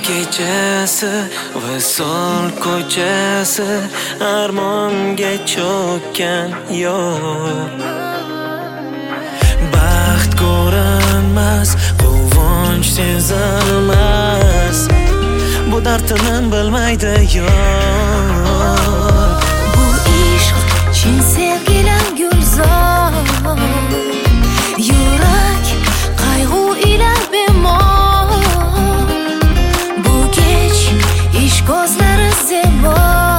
kechasi visol ko'chasi armonga cho'kkan yo'q. Baxt ko'rinmas, quvonch sezilmas, bu dardini bilmaydi yo'q. Bu ishq chin sevgilar gulzor, yurak qayg'u ila bemor. Bu kech ishq ko'zlari zebo,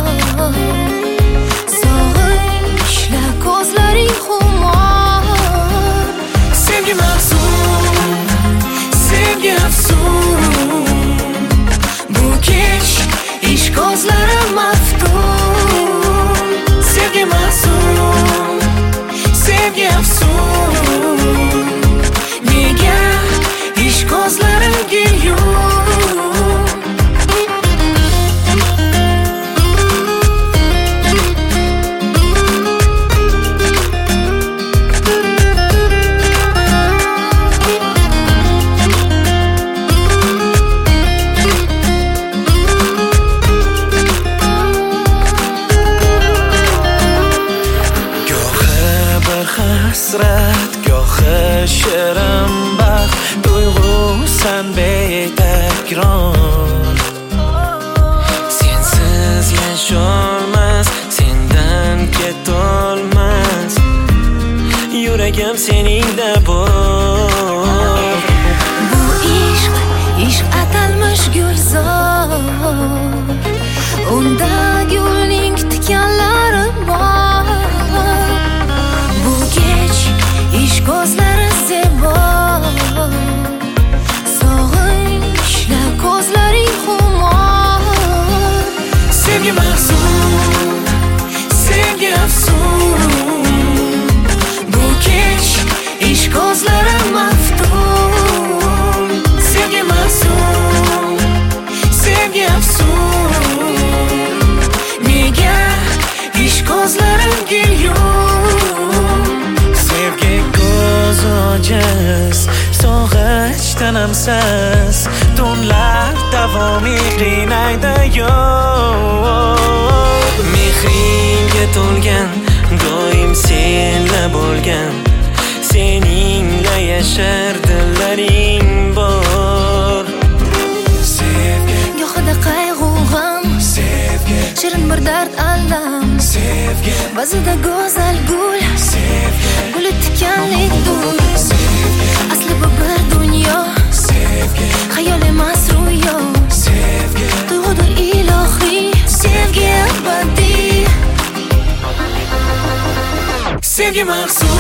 sog'inchla ko'zlaring xumor. Sevgi mahzun, sevgi afsun, bu kech ishq ko'zlari maftun. Sevgi mahzun, sevgi afsun, nega ishq ko'zlarimga yo'q. Hasrat gohi shirin baxt, tuyg'usan betakror. Sensiz yasholmas, sendan ketolmas, yuragim seningda bor. Bu ishq atalmish gulzor, unda gulning tikanlari bor. Bu kech ishq ko'zlari zebo, sog'inchla ko'zlaring xumor. Sevgi mahzun, sevgi afsun, bu kech ishq ko'zlari maftun. Sevgi mahzun, sevgi afsun, nega ishq ko'zlarimga yo'q. Sevgi ko'z ojiz, sog'inch tinimsiz, tunlar davomi qiynaydi yo'q. Mehringga to'lgan, doim senla bo'lgan, seningla yashar dillaring bor. Sevgi Gohida qayg'u g'am, sevgi, shirin bir dard alam, sevgi, ba'zida go'zal gul, sevgi, guli tikanlik dur. Asli bu bir dunyo, sevgi, xayol emas ro'yo. sevgi, Tuyg'udir ilohiy, sevgi abadiy. sevgi mahzun.